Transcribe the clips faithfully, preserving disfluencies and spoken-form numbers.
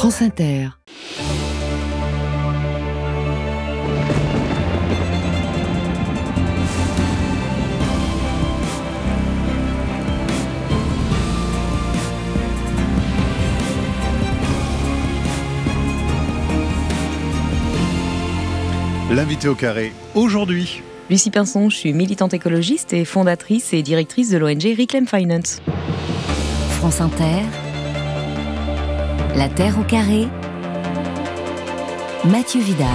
France Inter. L'invité au carré, aujourd'hui. Lucie Pinson, je suis militante écologiste et fondatrice et directrice de l'O N G Reclaim Finance. France Inter. La Terre au carré. Mathieu Vidard.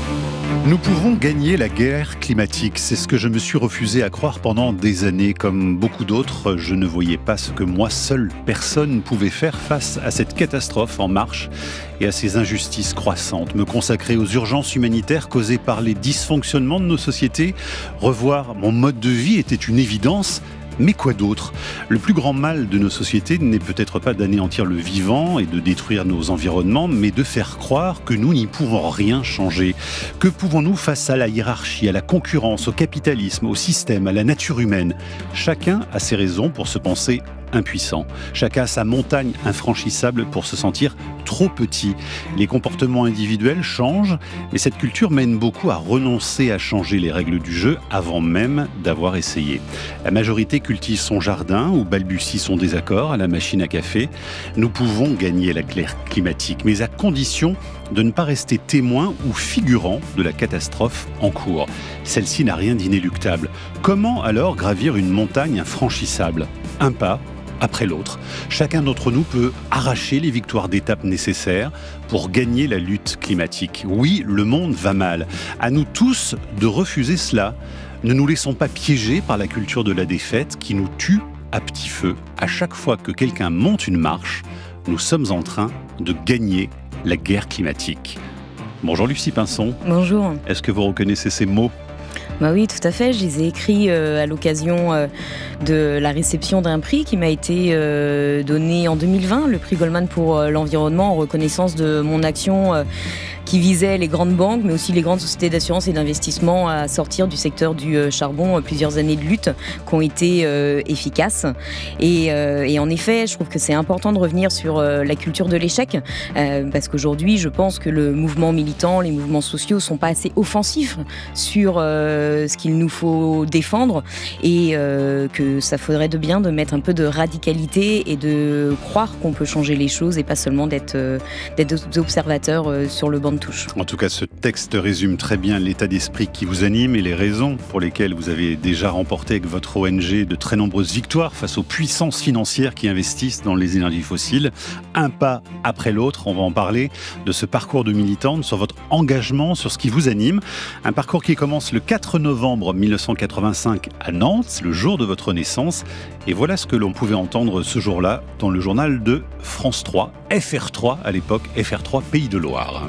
Nous pouvons gagner la guerre climatique. C'est ce que je me suis refusé à croire pendant des années. Comme beaucoup d'autres, je ne voyais pas ce que moi seul, personne pouvait faire face à cette catastrophe en marche et à ces injustices croissantes. Me consacrer aux urgences humanitaires causées par les dysfonctionnements de nos sociétés. Revoir mon mode de vie était une évidence. Mais quoi d'autre ? Le plus grand mal de nos sociétés n'est peut-être pas d'anéantir le vivant et de détruire nos environnements, mais de faire croire que nous n'y pouvons rien changer. Que pouvons-nous face à la hiérarchie, à la concurrence, au capitalisme, au système, à la nature humaine ? Chacun a ses raisons pour se penser impuissant. Chacun a sa montagne infranchissable pour se sentir trop petit. Les comportements individuels changent, mais cette culture mène beaucoup à renoncer à changer les règles du jeu avant même d'avoir essayé. La majorité cultive son jardin ou balbutie son désaccord à la machine à café. Nous pouvons gagner la guerre climatique, mais à condition de ne pas rester témoin ou figurant de la catastrophe en cours. Celle-ci n'a rien d'inéluctable. Comment alors gravir une montagne infranchissable ? Un pas après l'autre. Chacun d'entre nous peut arracher les victoires d'étape nécessaires pour gagner la lutte climatique. Oui, le monde va mal. À nous tous de refuser cela. Ne nous laissons pas piéger par la culture de la défaite qui nous tue à petit feu. À chaque fois que quelqu'un monte une marche, nous sommes en train de gagner la guerre climatique. Bonjour Lucie Pinson. Bonjour. Est-ce que vous reconnaissez ces mots ? Bah oui, tout à fait. Je les ai écrits euh, à l'occasion euh, de la réception d'un prix qui m'a été euh, donné en deux mille vingt, le prix Goldman pour euh, l'environnement, en reconnaissance de mon action euh, qui visait les grandes banques, mais aussi les grandes sociétés d'assurance et d'investissement à sortir du secteur du euh, charbon. Plusieurs années de lutte qui ont été euh, efficaces. Et, euh, et en effet, je trouve que c'est important de revenir sur euh, la culture de l'échec, euh, parce qu'aujourd'hui, je pense que le mouvement militant, les mouvements sociaux sont pas assez offensifs sur euh, ce qu'il nous faut défendre, et euh, que ça faudrait de bien de mettre un peu de radicalité et de croire qu'on peut changer les choses et pas seulement d'être, euh, d'être des observateurs euh, sur le banc de touche. En tout cas, ce texte résume très bien l'état d'esprit qui vous anime et les raisons pour lesquelles vous avez déjà remporté avec votre O N G de très nombreuses victoires face aux puissances financières qui investissent dans les énergies fossiles. Un pas après l'autre, on va en parler de ce parcours de militante, sur votre engagement, sur ce qui vous anime. Un parcours qui commence le quatre novembre mille neuf cent quatre-vingt-cinq à Nantes, le jour de votre naissance. Et voilà ce que l'on pouvait entendre ce jour-là dans le journal de France trois, F R trois à l'époque, F R trois Pays de Loire.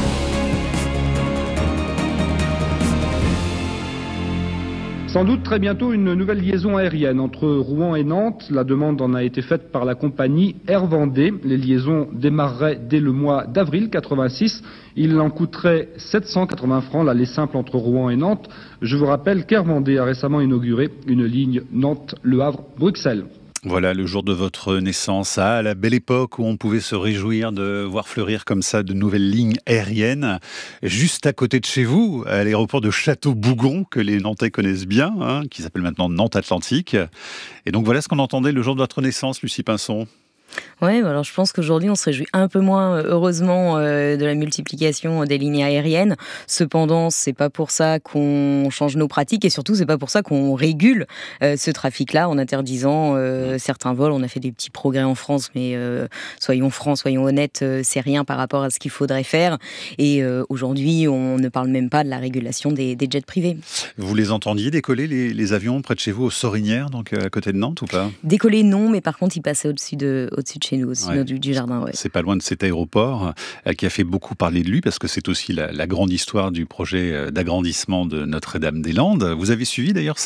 Sans doute très bientôt une nouvelle liaison aérienne entre Rouen et Nantes. La demande en a été faite par la compagnie Air Vendée. Les liaisons démarreraient dès le mois d'avril quatre-vingt-six. Il en coûterait sept cent quatre-vingts francs l'aller simple entre Rouen et Nantes. Je vous rappelle qu'Air Vendée a récemment inauguré une ligne Nantes-Le Havre-Bruxelles. Voilà, le jour de votre naissance, à la belle époque où on pouvait se réjouir de voir fleurir comme ça de nouvelles lignes aériennes. Juste à côté de chez vous, à l'aéroport de Château-Bougon, que les Nantais connaissent bien, hein, qui s'appelle maintenant Nantes Atlantique. Et donc voilà ce qu'on entendait le jour de votre naissance, Lucie Pinson. Oui, alors je pense qu'aujourd'hui on se réjouit un peu moins heureusement euh, de la multiplication des lignes aériennes. Cependant, c'est pas pour ça qu'on change nos pratiques, et surtout c'est pas pour ça qu'on régule euh, ce trafic-là en interdisant euh, certains vols. On a fait des petits progrès en France, mais euh, soyons francs, soyons honnêtes, euh, c'est rien par rapport à ce qu'il faudrait faire. Et euh, aujourd'hui, on ne parle même pas de la régulation des, des jets privés. Vous les entendiez décoller les, les avions près de chez vous, aux Sorinières, donc à côté de Nantes, ou pas ? Décoller non, mais par contre ils passaient au-dessus de au-dessus de chez nous aussi, ouais. du, du jardin. Ouais. C'est pas loin de cet aéroport euh, qui a fait beaucoup parler de lui, parce que c'est aussi la, la grande histoire du projet d'agrandissement de Notre-Dame-des-Landes. Vous avez suivi d'ailleurs ça ou pas ?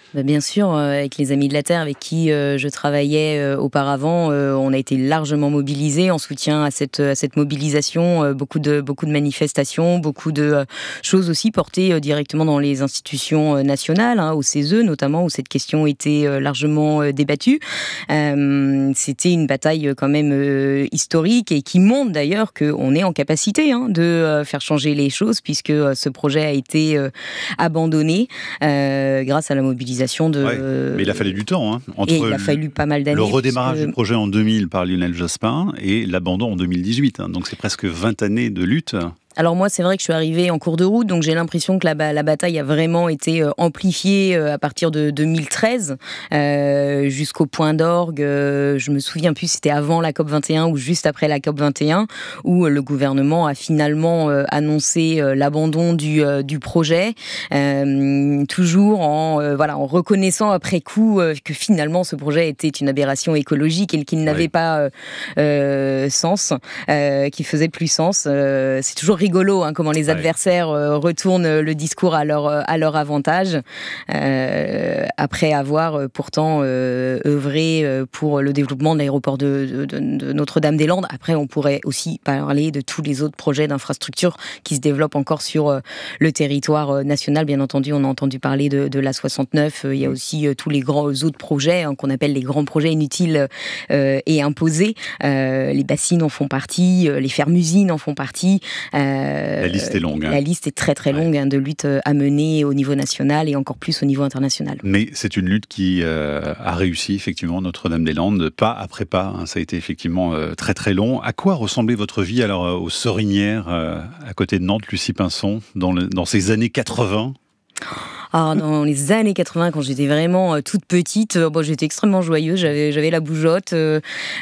Bah bien sûr, euh, avec les Amis de la Terre avec qui euh, je travaillais euh, auparavant, euh, on a été largement mobilisés en soutien à cette, à cette mobilisation. Euh, beaucoup, de, beaucoup de manifestations, beaucoup de euh, choses aussi portées euh, directement dans les institutions euh, nationales, hein, au C E S E notamment, où cette question était euh, largement euh, débattue. Euh, c'était une bataille quand même euh, historique et qui montre d'ailleurs qu'on est en capacité hein, de euh, faire changer les choses, puisque euh, ce projet a été euh, abandonné euh, grâce à la mobilisation de... Ouais, mais il a fallu du temps. Hein, entre et il a fallu pas mal d'années. Le redémarrage puisque... du projet en deux mille par Lionel Jospin et l'abandon en deux mille dix-huit. Hein, donc c'est presque vingt années de lutte. Alors moi, c'est vrai que je suis arrivée en cours de route, donc j'ai l'impression que la, la bataille a vraiment été euh, amplifiée euh, à partir de deux mille treize euh, jusqu'au point d'orgue. Euh, je me souviens plus, c'était avant la COP vingt et un ou juste après la COP vingt et un, où euh, le gouvernement a finalement euh, annoncé euh, l'abandon du, euh, du projet, euh, toujours en, euh, voilà, en reconnaissant après coup euh, que finalement ce projet était une aberration écologique et qu'il n'avait ouais. pas euh, euh, sens, euh, qu'il faisait plus sens. Euh, c'est toujours rigolo hein, comment les adversaires euh, retournent le discours à leur, à leur avantage euh, après avoir euh, pourtant euh, œuvré euh, pour le développement de l'aéroport de, de, de Notre-Dame-des-Landes. Après, on pourrait aussi parler de tous les autres projets d'infrastructures qui se développent encore sur euh, le territoire euh, national. Bien entendu, on a entendu parler de, de l'A soixante-neuf. Il y a aussi euh, tous les grands autres projets hein, qu'on appelle les grands projets inutiles euh, et imposés. Euh, les bassines en font partie, euh, les fermes-usines en font partie. Euh, La liste est longue. Hein. La liste est très très longue ouais. hein, de luttes à mener au niveau national et encore plus au niveau international. Mais c'est une lutte qui euh, a réussi effectivement Notre-Dame-des-Landes, pas après pas. Hein, ça a été effectivement euh, très très long. À quoi ressemblait votre vie alors euh, aux Sorinières, euh, à côté de Nantes, Lucie Pinson, dans, le, dans ces années quatre-vingts? Ah, dans les années quatre-vingts, quand j'étais vraiment euh, toute petite, euh, bon, j'étais extrêmement joyeuse, j'avais, j'avais la bougeotte. Euh,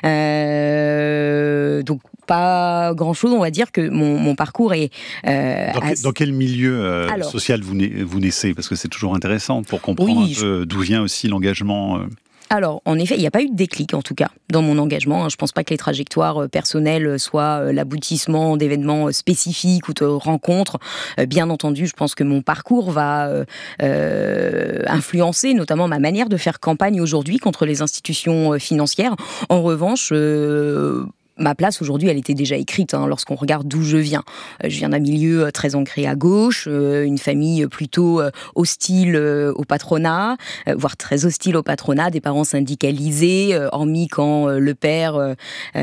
euh, donc, pas grand-chose, on va dire que mon, mon parcours est... Euh, dans, assez... dans quel milieu euh, Alors, social vous, na- vous naissez? Parce que c'est toujours intéressant pour comprendre oui, un peu je... d'où vient aussi l'engagement... Euh... Alors, en effet, il n'y a pas eu de déclic, en tout cas, dans mon engagement. Je ne pense pas que les trajectoires personnelles soient l'aboutissement d'événements spécifiques ou de rencontres. Bien entendu, je pense que mon parcours va euh, influencer notamment ma manière de faire campagne aujourd'hui contre les institutions financières. En revanche... Euh, Ma place aujourd'hui, elle était déjà écrite hein, lorsqu'on regarde d'où je viens. Euh, je viens d'un milieu très ancré à gauche, euh, une famille plutôt euh, hostile euh, au patronat, euh, voire très hostile au patronat, des parents syndicalisés, euh, hormis quand euh, le père euh,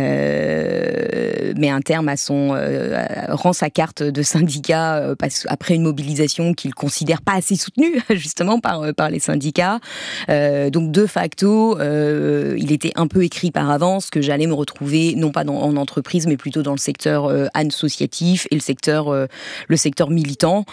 euh, met un terme à son... Euh, rend sa carte de syndicat euh, après une mobilisation qu'il considère pas assez soutenue, justement, par, euh, par les syndicats. Euh, donc, de facto, euh, il était un peu écrit par avance que j'allais me retrouver, non pas Dans, en entreprise, mais plutôt dans le secteur euh, associatif et le secteur, euh, le secteur militant.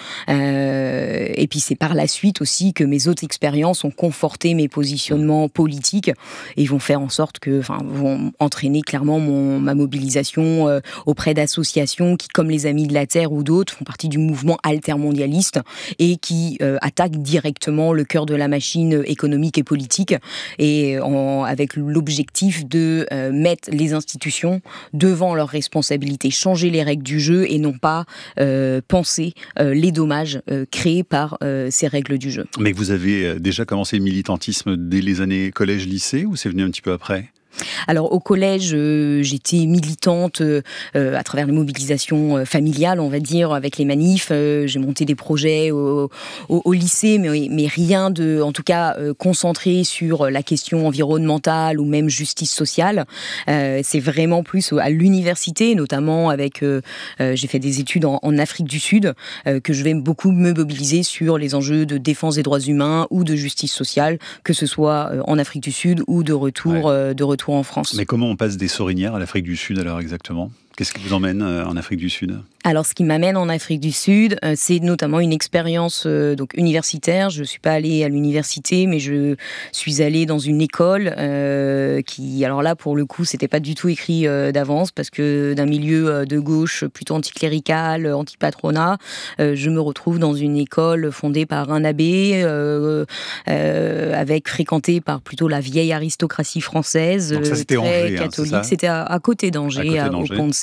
Euh, et puis c'est par la suite aussi que mes autres expériences ont conforté mes positionnements politiques et vont faire en sorte que, enfin, vont entraîner clairement mon, ma mobilisation euh, auprès d'associations qui, comme les Amis de la Terre ou d'autres, font partie du mouvement altermondialiste et qui euh, attaquent directement le cœur de la machine économique et politique, et en, avec l'objectif de euh, mettre les institutions devant leurs responsabilités, changer les règles du jeu et non pas euh, penser euh, les dommages euh, créés par euh, ces règles du jeu. Mais vous avez déjà commencé le militantisme dès les années collège-lycée ou c'est venu un petit peu après ? Alors au collège, euh, j'étais militante euh, à travers les mobilisations euh, familiales, on va dire, avec les manifs. Euh, j'ai monté des projets au, au, au lycée, mais, mais rien de, en tout cas, euh, concentré sur la question environnementale ou même justice sociale. Euh, c'est vraiment plus à l'université, notamment avec, euh, euh, j'ai fait des études en, en Afrique du Sud, euh, que je vais beaucoup me mobiliser sur les enjeux de défense des droits humains ou de justice sociale, que ce soit euh, en Afrique du Sud ou de retour, ouais. euh, de retour en France. Mais comment on passe des Sorinières à l'Afrique du Sud alors exactement ? Qu'est-ce qui vous emmène en Afrique du Sud ? Alors, ce qui m'amène en Afrique du Sud, euh, c'est notamment une expérience euh, donc universitaire. Je ne suis pas allée à l'université, mais je suis allée dans une école euh, qui, alors là, pour le coup, c'était pas du tout écrit euh, d'avance, parce que d'un milieu euh, de gauche plutôt anticlérical, anti-patronat, euh, je me retrouve dans une école fondée par un abbé, euh, euh, avec fréquentée par plutôt la vieille aristocratie française, donc ça, c'était très Angers, catholique. Hein, c'était à, à côté d'Angers, à côté d'Angers. Au Pont de C.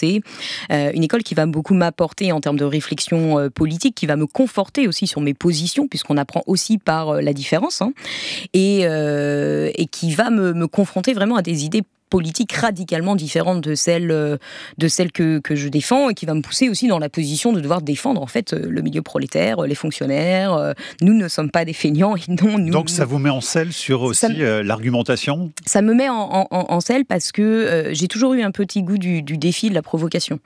c'est euh, une école qui va beaucoup m'apporter en termes de réflexion euh, politique, qui va me conforter aussi sur mes positions, puisqu'on apprend aussi par euh, la différence, hein, et, euh, et qui va me, me confronter vraiment à des idées politique radicalement différente de celle, de celle que, que je défends, et qui va me pousser aussi dans la position de devoir défendre en fait le milieu prolétaire, les fonctionnaires. Nous ne sommes pas des feignants. Et non, nous, Donc ça vous met en selle sur aussi ça, euh, l'argumentation ? Ça me met en, en, en selle parce que euh, j'ai toujours eu un petit goût du, du défi, de la provocation.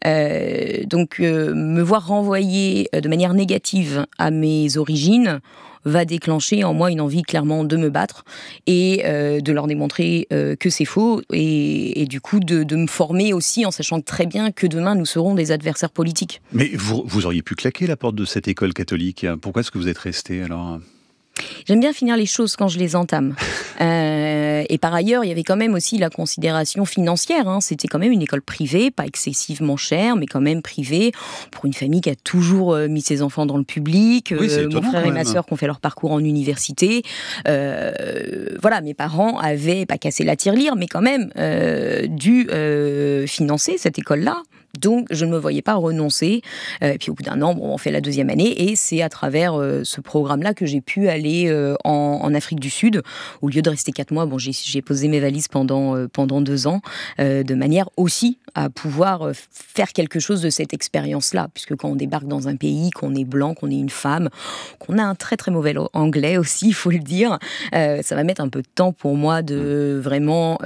Euh, donc euh, me voir renvoyer de manière négative à mes origines va déclencher en moi une envie clairement de me battre et euh, de leur démontrer euh, que c'est faux, et, et du coup de, de me former aussi en sachant très bien que demain nous serons des adversaires politiques. Mais vous, vous auriez pu claquer la porte de cette école catholique. Pourquoi est-ce que vous êtes resté alors ? J'aime bien finir les choses quand je les entame. Euh, et par ailleurs, il y avait quand même aussi la considération financière. Hein. C'était quand même une école privée, pas excessivement chère, mais quand même privée, pour une famille qui a toujours mis ses enfants dans le public. Oui, c'est euh, étonnant, mon frère quand et ma même. sœur qui ont fait leur parcours en université. Euh, voilà, mes parents avaient, pas cassé la tirelire, mais quand même euh, dû euh, financer cette école-là. Donc, je ne me voyais pas renoncer. Euh, et puis, au bout d'un an, bon, on fait la deuxième année. Et c'est à travers euh, ce programme-là que j'ai pu aller euh, en, en Afrique du Sud. Au lieu de rester quatre mois, bon, j'ai, j'ai posé mes valises pendant, euh, pendant deux ans, euh, de manière aussi à pouvoir euh, faire quelque chose de cette expérience-là. Puisque quand on débarque dans un pays, qu'on est blanc, qu'on est une femme, qu'on a un très très mauvais anglais aussi, il faut le dire, euh, ça va mettre un peu de temps pour moi de vraiment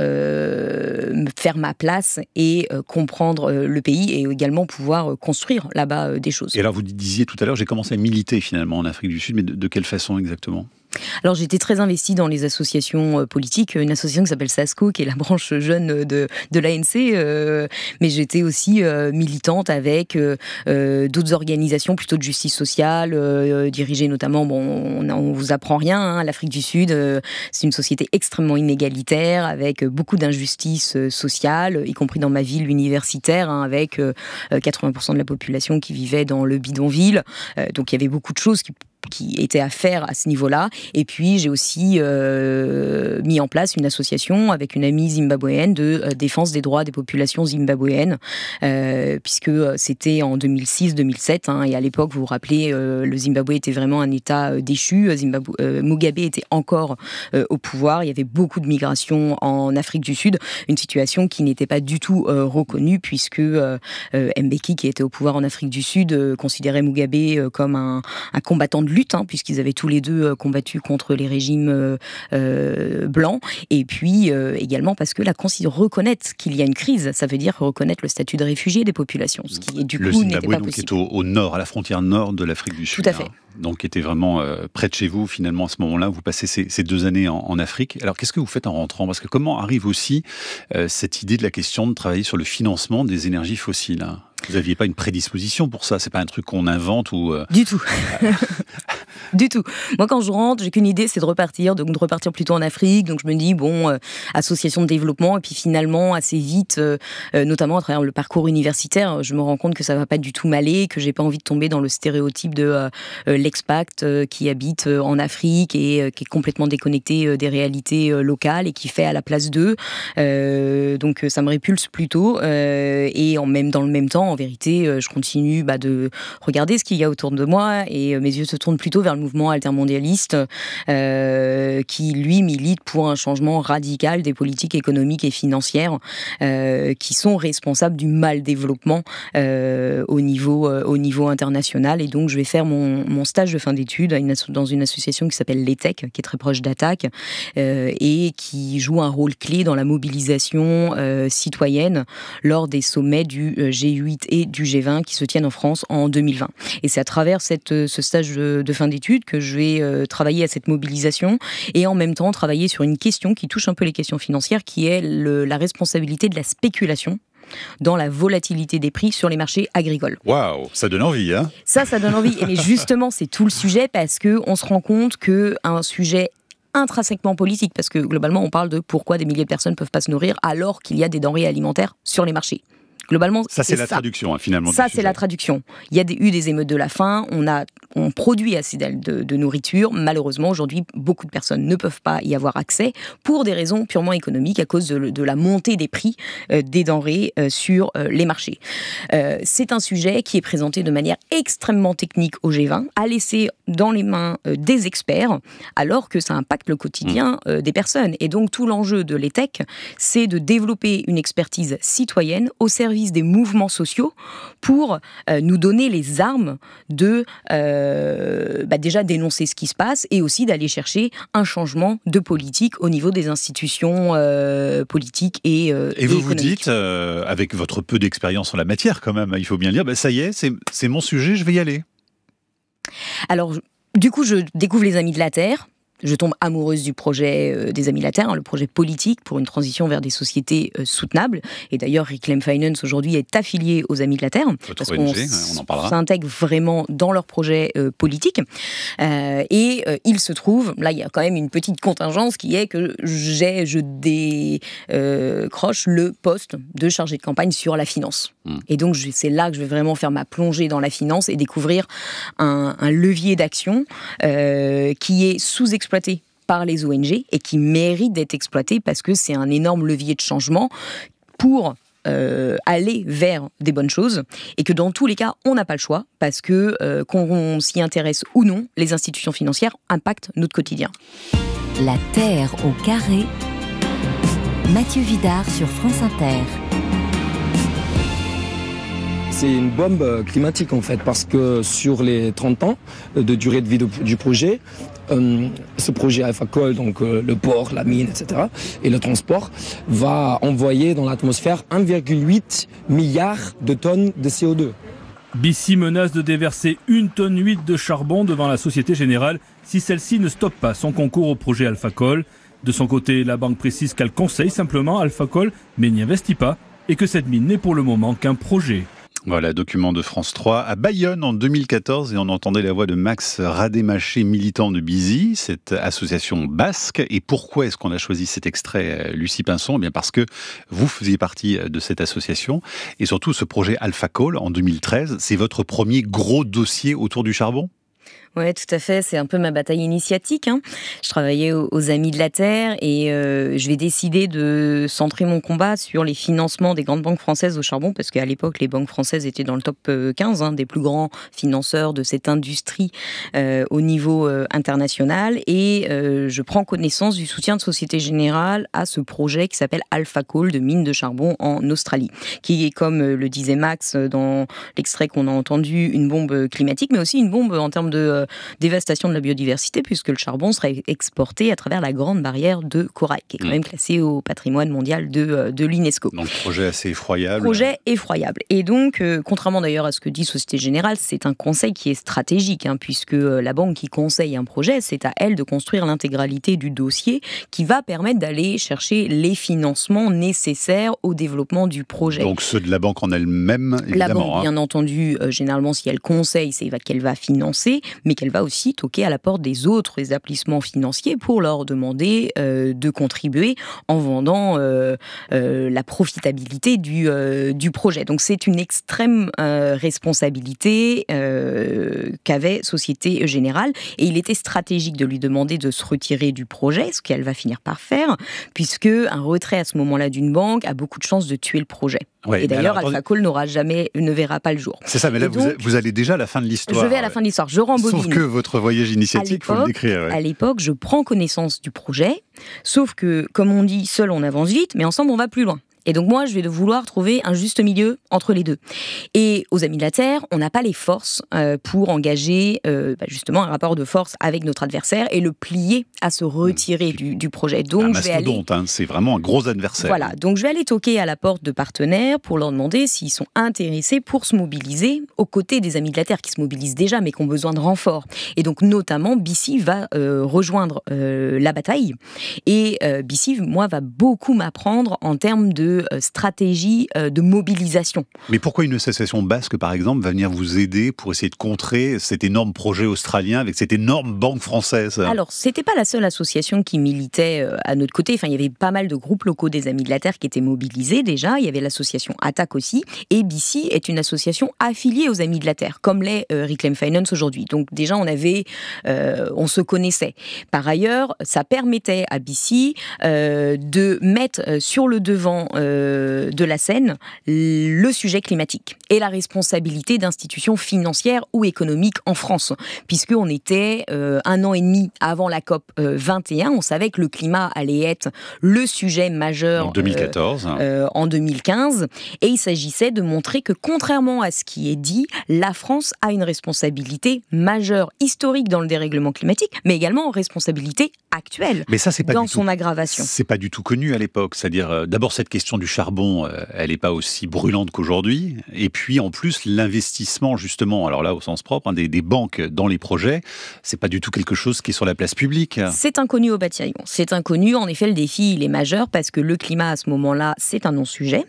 euh, me faire ma place et euh, comprendre euh, le pays, et également pouvoir construire là-bas euh, des choses. Et alors vous disiez tout à l'heure, j'ai commencé à militer finalement en Afrique du Sud, mais de, de quelle façon exactement ? Alors j'étais très investie dans les associations politiques, une association qui s'appelle SASCO, qui est la branche jeune de, de l'A N C, euh, mais j'étais aussi euh, militante avec euh, d'autres organisations plutôt de justice sociale, euh, dirigées notamment, bon, on, on vous apprend rien, hein, l'Afrique du Sud, euh, c'est une société extrêmement inégalitaire, avec beaucoup d'injustices sociales, y compris dans ma ville universitaire, hein, avec euh, quatre-vingts pour cent de la population qui vivait dans le bidonville, euh, donc il y avait beaucoup de choses qui qui était à faire à ce niveau-là. Et puis, j'ai aussi euh, mis en place une association avec une amie zimbabwéenne de euh, défense des droits des populations zimbabwéennes, euh, puisque c'était en deux mille six deux mille sept, hein, et à l'époque, vous vous rappelez, euh, le Zimbabwe était vraiment un État euh, déchu. Zimbabwe, euh, Mugabe était encore euh, au pouvoir. Il y avait beaucoup de migration en Afrique du Sud, une situation qui n'était pas du tout euh, reconnue, puisque euh, euh, Mbeki, qui était au pouvoir en Afrique du Sud, euh, considérait Mugabe euh, comme un, un combattant de lutte, hein, puisqu'ils avaient tous les deux euh, combattu contre les régimes euh, euh, blancs, et puis euh, également parce que la Constitution reconnaître qu'il y a une crise, ça veut dire reconnaître le statut de réfugié des populations, ce qui du le coup Zimbabwe, n'était pas donc, possible. est au, au nord, à la frontière nord de l'Afrique du Sud. Tout à fait. Hein, donc qui était vraiment euh, près de chez vous finalement à ce moment-là. Vous passez ces, ces deux années en, en Afrique. Alors qu'est-ce que vous faites en rentrant ? Parce que comment arrive aussi euh, cette idée de la question de travailler sur le financement des énergies fossiles, hein ? Vous n'aviez pas une prédisposition pour ça ? C'est pas un truc qu'on invente ou euh... Du tout. Du tout. Moi, quand je rentre, j'ai qu'une idée, c'est de repartir, donc de repartir plutôt en Afrique. Donc je me dis, bon, euh, association de développement, et puis finalement, assez vite, euh, euh, notamment à travers le parcours universitaire, je me rends compte que ça va pas du tout m'aller, que j'ai pas envie de tomber dans le stéréotype de euh, euh, l'expat euh, qui habite euh, en Afrique et euh, qui est complètement déconnecté euh, des réalités euh, locales et qui fait à la place d'eux. Euh, donc ça me répulse plutôt. Euh, et en même, dans le même temps, en vérité, euh, je continue bah, de regarder ce qu'il y a autour de moi, et euh, mes yeux se tournent plutôt vers le mouvement altermondialiste euh, qui, lui, milite pour un changement radical des politiques économiques et financières euh, qui sont responsables du mal-développement euh, au, niveau, euh, au niveau international. Et donc, je vais faire mon, mon stage de fin d'études dans une association qui s'appelle l'E T E C, qui est très proche d'Attac, euh, et qui joue un rôle clé dans la mobilisation euh, citoyenne lors des sommets du G huit et du G vingt qui se tiennent en France en deux mille vingt. Et c'est à travers cette, ce stage de, de fin d'études que je vais euh, travailler à cette mobilisation, et en même temps travailler sur une question qui touche un peu les questions financières, qui est le, la responsabilité de la spéculation dans la volatilité des prix sur les marchés agricoles. Waouh, ça donne envie, hein ? Ça, ça donne envie. Et mais justement, c'est tout le sujet, parce qu'on se rend compte qu'un sujet intrinsèquement politique, parce que globalement, on parle de pourquoi des milliers de personnes ne peuvent pas se nourrir alors qu'il y a des denrées alimentaires sur les marchés. Globalement, ça, c'est, c'est la ça. traduction, hein, finalement. Ça, c'est la traduction. Il y a des, eu des émeutes de la faim, on, a, on produit assez de, de nourriture. Malheureusement, aujourd'hui, beaucoup de personnes ne peuvent pas y avoir accès pour des raisons purement économiques, à cause de, de la montée des prix euh, des denrées euh, sur euh, les marchés. Euh, c'est un sujet qui est présenté de manière extrêmement technique au G vingt, à laisser dans les mains euh, des experts, alors que ça impacte le quotidien euh, des personnes. Et donc, tout l'enjeu de l'E T E C, c'est de développer une expertise citoyenne au service des mouvements sociaux pour euh, nous donner les armes de euh, bah déjà dénoncer ce qui se passe et aussi d'aller chercher un changement de politique au niveau des institutions euh, politiques et euh, Et vous et vous dites, euh, avec votre peu d'expérience en la matière quand même, il faut bien le dire, bah, ça y est, c'est, c'est mon sujet, je vais y aller. Alors, du coup, je découvre les Amis de la Terre. Je tombe amoureuse du projet euh, des Amis de la Terre, hein, le projet politique pour une transition vers des sociétés euh, soutenables. Et d'ailleurs, Reclaim Finance aujourd'hui est affilié aux Amis de la Terre. Votre parce O N G, qu'on on en parlera. s'intègre vraiment dans leur projet euh, politique. Euh, et euh, il se trouve, là, il y a quand même une petite contingence qui est que j'ai, je décroche le poste de chargé de campagne sur la finance. Mmh. Et donc, je, c'est là que je vais vraiment faire ma plongée dans la finance et découvrir un, un levier d'action euh, qui est sous-exploité par les O N G et qui mérite d'être exploité parce que c'est un énorme levier de changement pour euh, aller vers des bonnes choses et que dans tous les cas, on n'a pas le choix parce que euh, qu'on s'y intéresse ou non, les institutions financières impactent notre quotidien. La Terre au carré. Mathieu Vidard sur France Inter. C'est une bombe climatique en fait, parce que sur les trente ans de durée de vie de, du projet, euh, ce projet AlphaCol, donc euh, le port, la mine, et cetera, et le transport, va envoyer dans l'atmosphère un virgule huit milliard de tonnes de C O deux. B C menace de déverser une tonne huit de charbon devant la Société Générale si celle-ci ne stoppe pas son concours au projet AlphaCol. De son côté, la banque précise qu'elle conseille simplement AlphaCol, mais n'y investit pas, et que cette mine n'est pour le moment qu'un projet. Voilà, document de France trois à Bayonne en deux mille quatorze, et on entendait la voix de Max Rademacher, militant de B I Z I, cette association basque. Et pourquoi est-ce qu'on a choisi cet extrait, Lucie Pinson ? Eh bien parce que vous faisiez partie de cette association, et surtout ce projet AlphaCol en deux mille treize, c'est votre premier gros dossier autour du charbon ? Oui, tout à fait. C'est un peu ma bataille initiatique. Hein. Je travaillais aux, aux Amis de la Terre et euh, je vais décider de centrer mon combat sur les financements des grandes banques françaises au charbon, parce qu'à l'époque, les banques françaises étaient dans le top quinze hein, des plus grands financeurs de cette industrie euh, au niveau euh, international. Et euh, je prends connaissance du soutien de Société Générale à ce projet qui s'appelle AlphaCol de mine de charbon en Australie, qui est, comme le disait Max dans l'extrait qu'on a entendu, une bombe climatique, mais aussi une bombe en termes de euh, dévastation de la biodiversité, puisque le charbon serait exporté à travers la grande barrière de corail, qui est quand même classée au patrimoine mondial de, de l'UNESCO. Donc projet assez effroyable. Projet effroyable. Et donc, euh, contrairement d'ailleurs à ce que dit Société Générale, c'est un conseil qui est stratégique, hein, puisque euh, la banque qui conseille un projet, c'est à elle de construire l'intégralité du dossier qui va permettre d'aller chercher les financements nécessaires au développement du projet. Donc ceux de la banque en elle-même, évidemment. La banque, hein. bien entendu, euh, généralement, si elle conseille, c'est qu'elle va financer, mais qu'elle va aussi toquer à la porte des autres établissements financiers pour leur demander euh, de contribuer en vendant euh, euh, la profitabilité du, euh, du projet. Donc c'est une extrême euh, responsabilité euh, qu'avait Société Générale, et il était stratégique de lui demander de se retirer du projet, ce qu'elle va finir par faire, puisque un retrait à ce moment-là d'une banque a beaucoup de chances de tuer le projet. Ouais, et d'ailleurs, AlphaCol n'aura jamais, ne verra pas le jour. C'est ça, mais là, donc, vous, vous allez déjà à la fin de l'histoire. Je vais à la fin de l'histoire, je rembobine. Sauf que votre voyage initiatique, il faut le décrire. Ouais. À l'époque, je prends connaissance du projet, sauf que, comme on dit, seul on avance vite, mais ensemble on va plus loin. Et donc moi, je vais vouloir trouver un juste milieu entre les deux. Et aux Amis de la Terre, on n'a pas les forces euh, pour engager euh, bah justement un rapport de force avec notre adversaire et le plier à se retirer mmh. du, du projet. Donc un je vais aller. Hein, c'est vraiment un gros adversaire. Voilà. Donc je vais aller toquer à la porte de partenaires pour leur demander s'ils sont intéressés pour se mobiliser aux côtés des Amis de la Terre qui se mobilisent déjà, mais qui ont besoin de renfort. Et donc notamment, B C va euh, rejoindre euh, la bataille. Et euh, B C, moi, va beaucoup m'apprendre en termes de de euh, stratégie euh, de mobilisation. Mais pourquoi une association basque, par exemple, va venir vous aider pour essayer de contrer cet énorme projet australien avec cette énorme banque française ? Alors, c'était pas la seule association qui militait euh, à notre côté. Enfin, il y avait pas mal de groupes locaux des Amis de la Terre qui étaient mobilisés déjà. Il y avait l'association Attaque aussi. Et B C est une association affiliée aux Amis de la Terre, comme l'est euh, Reclaim Finance aujourd'hui. Donc déjà, on avait, euh, on se connaissait. Par ailleurs, ça permettait à B C euh, de mettre sur le devant euh, de la scène le sujet climatique et la responsabilité d'institutions financières ou économiques en France, puisqu'on était euh, un an et demi avant la COP vingt et un, on savait que le climat allait être le sujet majeur en deux mille quatorze. Euh, euh, en deux mille quinze, et il s'agissait de montrer que contrairement à ce qui est dit, la France a une responsabilité majeure, historique dans le dérèglement climatique, mais également une responsabilité actuelle mais ça, c'est pas dans du son tout, aggravation. C'est pas du tout connu à l'époque. C'est-à-dire, euh, d'abord, cette question du charbon, euh, elle n'est pas aussi brûlante qu'aujourd'hui. Et puis, en plus, l'investissement, justement, alors là, au sens propre, hein, des, des banques dans les projets, c'est pas du tout quelque chose qui est sur la place publique. C'est inconnu au bataillon. C'est inconnu. En effet, le défi, il est majeur parce que le climat, à ce moment-là, c'est un non-sujet.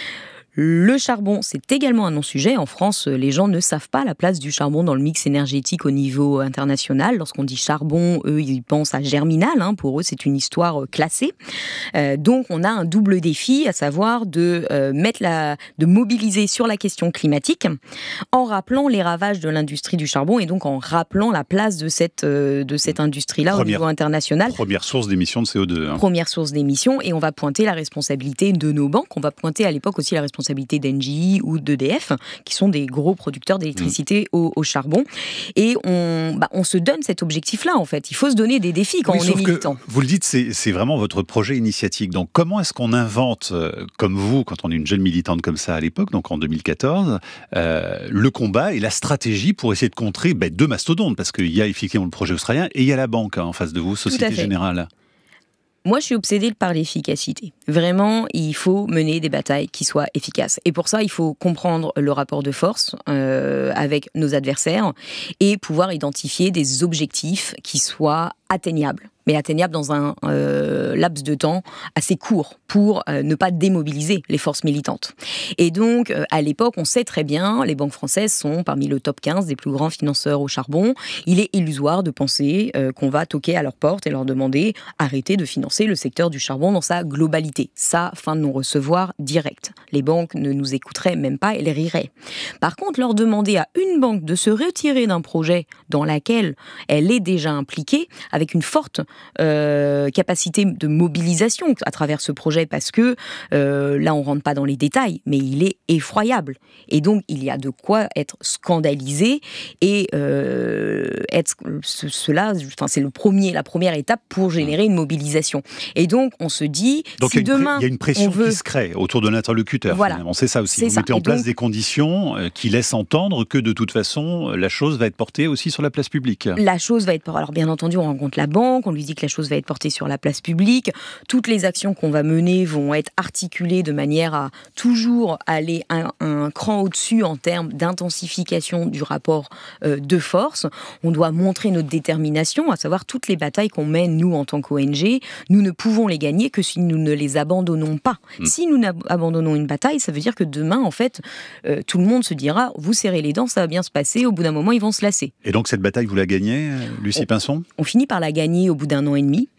Le charbon, c'est également un non-sujet. En France, les gens ne savent pas la place du charbon dans le mix énergétique au niveau international. Lorsqu'on dit charbon, eux, ils pensent à Germinal. Hein. Pour eux, c'est une histoire classée. Euh, donc, on a un double défi, à savoir de euh, mettre la, de mobiliser sur la question climatique, en rappelant les ravages de l'industrie du charbon et donc en rappelant la place de cette euh, de cette industrie-là première, au niveau international. Première source d'émissions de C O deux. Hein. Première source d'émissions, et on va pointer la responsabilité de nos banques. On va pointer à l'époque aussi la responsabilité d'Engie ou d'E D F, qui sont des gros producteurs d'électricité mmh. au, au charbon. Et on, bah, on se donne cet objectif-là, en fait. Il faut se donner des défis quand oui, on est militant. Vous le dites, c'est, c'est vraiment votre projet initiatique. Donc, comment est-ce qu'on invente, euh, comme vous, quand on est une jeune militante comme ça à l'époque, donc en deux mille quatorze, euh, le combat et la stratégie pour essayer de contrer bah, deux mastodontes, parce qu'il y a effectivement le projet australien et il y a la banque hein, en face de vous, Société Générale. Moi, je suis obsédée par l'efficacité. Vraiment, il faut mener des batailles qui soient efficaces. Et pour ça, il faut comprendre le rapport de force euh, avec nos adversaires et pouvoir identifier des objectifs qui soient atteignables. Mais atteignables dans un euh, laps de temps assez court pour euh, ne pas démobiliser les forces militantes. Et donc, euh, à l'époque, on sait très bien, les banques françaises sont parmi le top quinze des plus grands financeurs au charbon. Il est illusoire de penser euh, qu'on va toquer à leur porte et leur demander arrêtez de financer le secteur du charbon dans sa globalité. Ça, fin de non-recevoir direct. Les banques ne nous écouteraient même pas, elles riraient. Par contre, leur demander à une banque de se retirer d'un projet dans lequel elle est déjà impliquée, avec une forte Euh, capacité de mobilisation à travers ce projet, parce que euh, là on rentre pas dans les détails, mais il est effroyable et donc il y a de quoi être scandalisé et euh, être ce, cela, enfin c'est le premier, la première étape pour générer une mobilisation. Et donc on se dit donc si il y a une, demain il y a une pression veut... qui se crée autour de l'interlocuteur. Voilà. Finalement, c'est ça aussi. C'est Vous ça. mettez en et place donc... des conditions qui laissent entendre que de toute façon la chose va être portée aussi sur la place publique. La chose va être portée. Alors bien entendu, on rencontre la banque, on lui dit que la chose va être portée sur la place publique. Toutes les actions qu'on va mener vont être articulées de manière à toujours aller un, un cran au-dessus en termes d'intensification du rapport euh, de force. On doit montrer notre détermination, à savoir toutes les batailles qu'on mène, nous, en tant qu'O N G, nous ne pouvons les gagner que si nous ne les abandonnons pas. Mmh. Si nous abandonnons une bataille, ça veut dire que demain, en fait, euh, tout le monde se dira, vous serrez les dents, ça va bien se passer, au bout d'un moment, ils vont se lasser. Et donc, cette bataille, vous la gagnez, Lucie on, Pinson ? On finit par la gagner au bout d'un an et demi.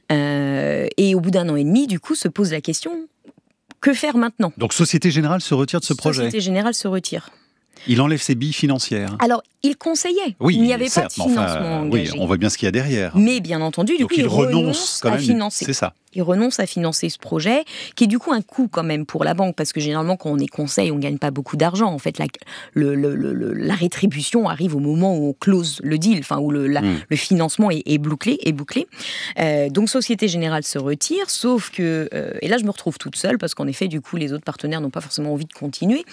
Euh, et au bout d'un an et demi, du coup, se pose la question, que faire maintenant ? Donc, Société Générale se retire de ce projet ? Société Générale se retire. Il enlève ses billes financières. Alors, il conseillait. Oui, il n'y avait certes, pas de financement enfin, engagé. Oui, on voit bien ce qu'il y a derrière. Mais bien entendu, du Donc coup, il, il renonce, renonce quand à même, financer. C'est ça. Il renonce à financer ce projet, qui est du coup un coût quand même pour la banque, parce que généralement, quand on est conseil, on ne gagne pas beaucoup d'argent. En fait, la, le, le, le, la rétribution arrive au moment où on close le deal, enfin, où le, la, mmh. le financement est, est bouclé. Est bouclé. Euh, donc, Société Générale se retire, sauf que... Euh, et là, je me retrouve toute seule, parce qu'en effet, du coup, les autres partenaires n'ont pas forcément envie de continuer.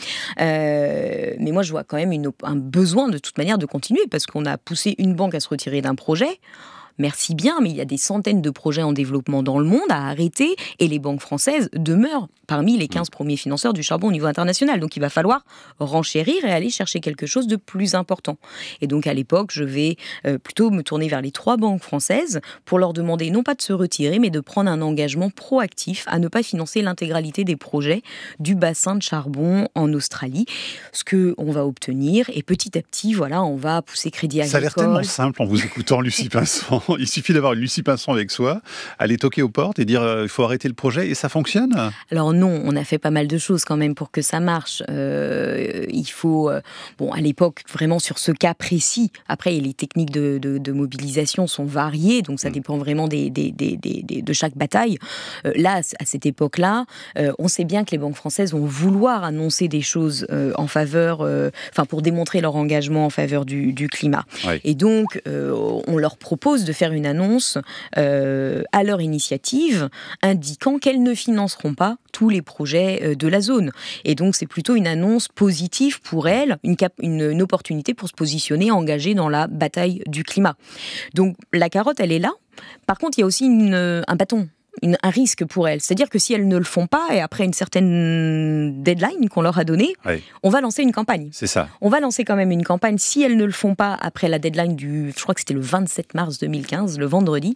Euh, mais moi, je vois quand même une, un besoin, de toute manière, de continuer, parce qu'on a poussé une banque à se retirer d'un projet. merci bien, mais il y a des centaines de projets en développement dans le monde à arrêter, et les banques françaises demeurent parmi les quinze premiers financeurs du charbon au niveau international. Donc il va falloir renchérir et aller chercher quelque chose de plus important. Et donc à l'époque, je vais euh, plutôt me tourner vers les trois banques françaises pour leur demander non pas de se retirer, mais de prendre un engagement proactif à ne pas financer l'intégralité des projets du bassin de charbon en Australie. Ce qu'on va obtenir, et petit à petit, voilà, on va pousser Crédit Agricole. Ça a l'air tellement simple en vous écoutant, Lucie Pinson. Il suffit d'avoir une Lucie Pinson avec soi, aller toquer aux portes et dire euh, il faut arrêter le projet, et ça fonctionne? Alors non, on a fait pas mal de choses quand même pour que ça marche. Euh, il faut, euh, bon, à l'époque, vraiment sur ce cas précis, après les techniques de, de, de mobilisation sont variées, donc ça dépend vraiment des, des, des, des, des, de chaque bataille. Euh, là, à cette époque-là, euh, on sait bien que les banques françaises vont vouloir annoncer des choses euh, en faveur, euh, enfin pour démontrer leur engagement en faveur du, du climat. Ouais. Et donc, euh, on leur propose de faire une annonce euh, à leur initiative, indiquant qu'elles ne financeront pas tous les projets euh, de la zone. Et donc, c'est plutôt une annonce positive pour elles, une, cap- une, une opportunité pour se positionner, engagée dans la bataille du climat. Donc, la carotte, elle est là. Par contre, il y a aussi une, un bâton. Une, un risque pour elles. C'est-à-dire que si elles ne le font pas, et après une certaine deadline qu'on leur a donnée, oui. on va lancer une campagne. C'est ça. On va lancer quand même une campagne si elles ne le font pas après la deadline du, je crois que c'était le vingt-sept mars deux mille quinze, le vendredi,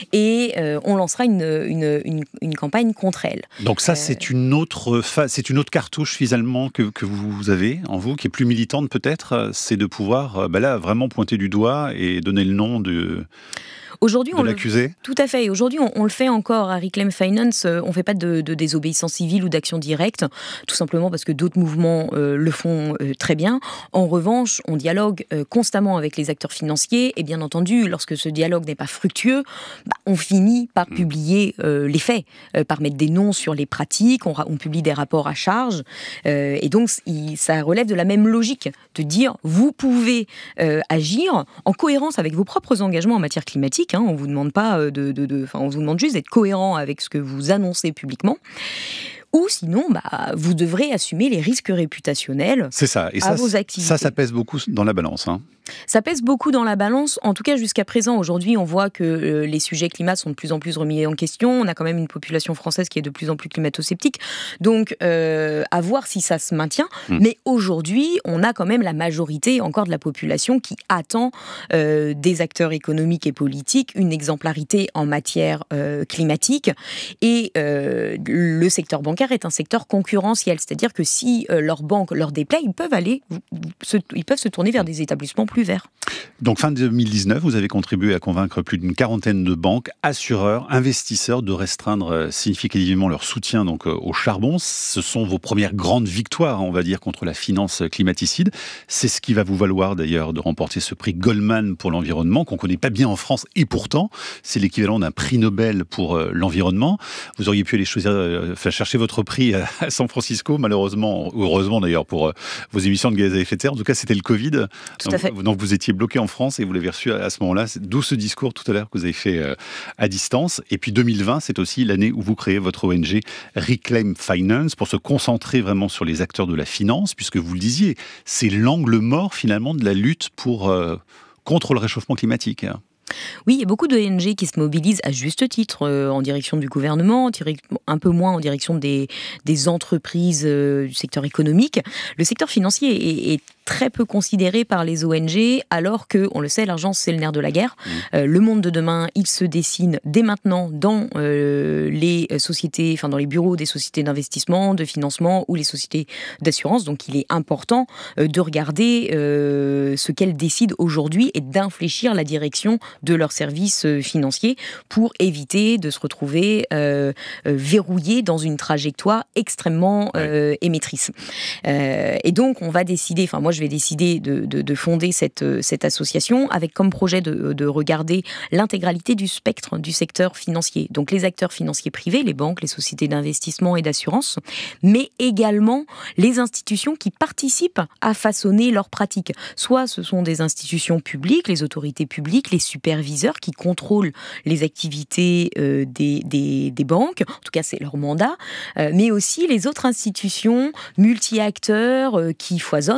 et euh, on lancera une, une, une, une campagne contre elles. Donc ça, euh... c'est une autre fa... c'est une autre cartouche finalement que, que vous avez en vous, qui est plus militante peut-être, c'est de pouvoir bah là, vraiment pointer du doigt et donner le nom de... Aujourd'hui, de on l'accuser. Le, tout à fait. Aujourd'hui, on, on le fait encore à Reclaim Finance. Euh, on ne fait pas de, de désobéissance civile ou d'action directe, tout simplement parce que d'autres mouvements euh, le font euh, très bien. En revanche, on dialogue euh, constamment avec les acteurs financiers, et bien entendu, lorsque ce dialogue n'est pas fructueux, bah, on finit par mmh. publier euh, les faits, euh, par mettre des noms sur les pratiques, on, on publie des rapports à charge, euh, et donc il, ça relève de la même logique, de dire vous pouvez euh, agir en cohérence avec vos propres engagements en matière climatique. Hein, on vous demande pas de, de, de, enfin, on vous demande juste d'être cohérent avec ce que vous annoncez publiquement. Ou sinon, bah, vous devrez assumer les risques réputationnels C'est ça. Et à ça, vos activités. Ça, ça pèse beaucoup dans la balance. Hein. Ça pèse beaucoup dans la balance, en tout cas jusqu'à présent. Aujourd'hui, on voit que euh, les sujets climat sont de plus en plus remis en question. On a quand même une population française qui est de plus en plus climato-sceptique. Donc, euh, à voir si ça se maintient. Mmh. Mais aujourd'hui, on a quand même la majorité encore de la population qui attend euh, des acteurs économiques et politiques une exemplarité en matière euh, climatique. Et euh, le secteur bancaire est un secteur concurrentiel. C'est-à-dire que si euh, leur banque leur déplaît, ils peuvent aller, se, ils peuvent se tourner vers des établissements plus verts. Donc fin deux mille dix-neuf, vous avez contribué à convaincre plus d'une quarantaine de banques, assureurs, investisseurs de restreindre significativement leur soutien donc au charbon. Ce sont vos premières grandes victoires, on va dire, contre la finance climaticide. C'est ce qui va vous valoir d'ailleurs de remporter ce prix Goldman pour l'environnement, qu'on ne connaît pas bien en France, et pourtant c'est l'équivalent d'un prix Nobel pour l'environnement. Vous auriez pu aller choisir, enfin, chercher votre prix à San Francisco, malheureusement, ou heureusement d'ailleurs pour vos émissions de gaz à effet de serre. En tout cas, c'était le Covid. Tout donc, à fait. Donc vous étiez bloqué en France et vous l'avez reçu à ce moment-là. D'où ce discours tout à l'heure que vous avez fait euh, à distance. Et puis deux mille vingt, c'est aussi l'année où vous créez votre O N G Reclaim Finance pour se concentrer vraiment sur les acteurs de la finance, puisque vous le disiez, c'est l'angle mort finalement de la lutte pour, euh, contre le réchauffement climatique. Oui, il y a beaucoup d'O N G qui se mobilisent à juste titre euh, en direction du gouvernement, un peu moins en direction des, des entreprises euh, du secteur économique. Le secteur financier est, est très peu considéré par les O N G, alors que, on le sait, l'argent, c'est le nerf de la guerre. Mmh. Euh, le monde de demain, il se dessine dès maintenant dans euh, les sociétés, enfin dans les bureaux des sociétés d'investissement, de financement ou les sociétés d'assurance. Donc, il est important euh, de regarder euh, ce qu'elles décident aujourd'hui et d'infléchir la direction de leurs services financiers pour éviter de se retrouver euh, euh, verrouillés dans une trajectoire extrêmement euh, ouais. émettrice. Euh, et donc, on va décider, enfin moi je vais décider de, de, de fonder cette, cette association avec comme projet de, de regarder l'intégralité du spectre du secteur financier. Donc les acteurs financiers privés, les banques, les sociétés d'investissement et d'assurance, mais également les institutions qui participent à façonner leurs pratiques. Soit ce sont des institutions publiques, les autorités publiques, les superviseurs qui contrôlent les activités euh, des, des, des banques, en tout cas c'est leur mandat, euh, mais aussi les autres institutions multi-acteurs euh, qui foisonnent, hein, il y en a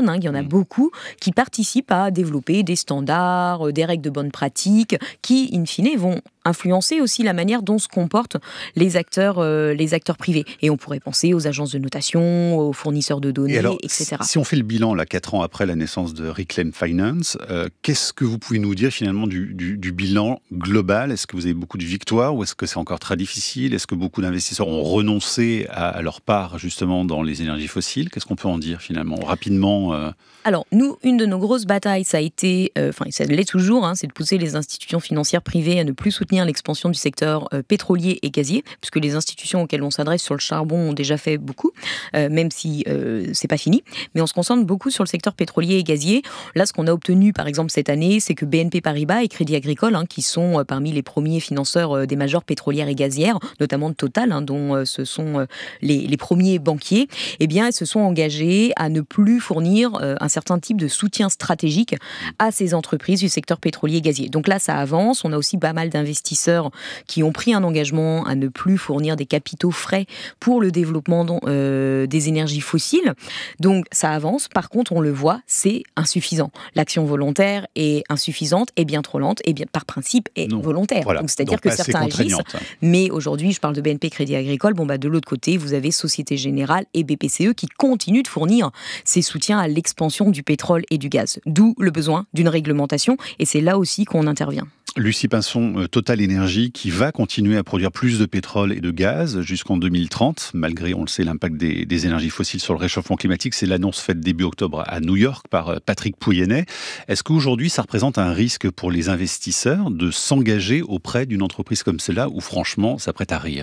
beaucoup qui participent à développer des standards, des règles de bonne pratique, qui, in fine, vont influencer aussi la manière dont se comportent les acteurs, euh, les acteurs privés. Et on pourrait penser aux agences de notation, aux fournisseurs de données, alors, et cetera. Si on fait le bilan, là, quatre ans après la naissance de Reclaim Finance, euh, qu'est-ce que vous pouvez nous dire finalement du, du, du bilan global ? Est-ce que vous avez beaucoup de victoires ou est-ce que c'est encore très difficile ? Est-ce que beaucoup d'investisseurs ont renoncé à, à leur part justement dans les énergies fossiles ? Qu'est-ce qu'on peut en dire finalement rapidement euh... Alors, nous, une de nos grosses batailles, ça a été, enfin, euh, ça l'est toujours, hein, c'est de pousser les institutions financières privées à ne plus soutenir l'expansion du secteur euh, pétrolier et gazier, puisque les institutions auxquelles on s'adresse sur le charbon ont déjà fait beaucoup, euh, même si euh, c'est pas fini. Mais on se concentre beaucoup sur le secteur pétrolier et gazier. Là, ce qu'on a obtenu, par exemple, cette année, c'est que B N P Paribas et Crédit Agricole, hein, qui sont euh, parmi les premiers financeurs euh, des majors pétrolières et gazières, notamment de Total, hein, dont euh, ce sont euh, les, les premiers banquiers, eh bien, elles se sont engagées à ne plus fournir euh, un certain type de soutien stratégique à ces entreprises du secteur pétrolier et gazier. Donc là, ça avance. On a aussi pas mal d'investisseurs qui ont pris un engagement à ne plus fournir des capitaux frais pour le développement euh, des énergies fossiles. Donc ça avance. Par contre, on le voit, c'est insuffisant. L'action volontaire est insuffisante et bien trop lente et bien par principe est non. volontaire. Voilà. Donc c'est-à-dire Donc, que certains agissent. Mais aujourd'hui, je parle de B N P Crédit Agricole. Bon bah de l'autre côté, vous avez Société Générale et B P C E qui continuent de fournir ces soutiens à l'expansion du pétrole et du gaz. D'où le besoin d'une réglementation. Et c'est là aussi qu'on intervient. Lucie Pinson, Total Énergie, qui va continuer à produire plus de pétrole et de gaz jusqu'en deux mille trente, malgré, on le sait, l'impact des, des énergies fossiles sur le réchauffement climatique. C'est l'annonce faite début octobre à New York par Patrick Pouyanné. Est-ce qu'aujourd'hui, ça représente un risque pour les investisseurs de s'engager auprès d'une entreprise comme celle-là, où franchement, ça prête à rire ?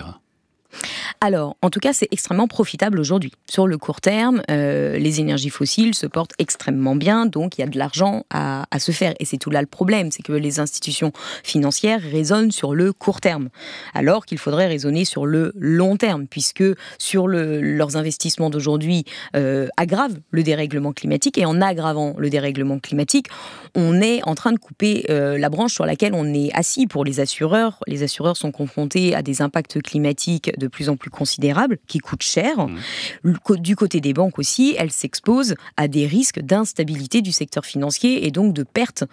Alors, en tout cas, c'est extrêmement profitable aujourd'hui. Sur le court terme, euh, les énergies fossiles se portent extrêmement bien, donc il y a de l'argent à, à se faire. Et c'est tout là le problème, c'est que les institutions financières raisonnent sur le court terme, alors qu'il faudrait raisonner sur le long terme, puisque sur le, leurs investissements d'aujourd'hui euh, aggravent le dérèglement climatique. Et en aggravant le dérèglement climatique, on est en train de couper euh, la branche sur laquelle on est assis pour les assureurs. Les assureurs sont confrontés à des impacts climatiques de plus en plus considérables, qui coûtent cher. Mmh. Du côté des banques aussi, elles s'exposent à des risques d'instabilité du secteur financier et donc de perte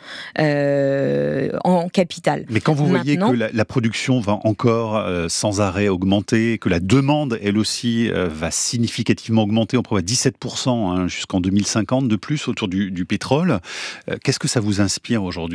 euh, en capital. Mais quand vous Maintenant, voyez que la, la production va encore euh, sans arrêt augmenter, que la demande, elle aussi, euh, va significativement augmenter, on prévoit dix-sept pour cent hein, jusqu'en deux mille cinquante de plus autour du, du pétrole, euh, qu'est-ce que ça vous inspire aujourd'hui ?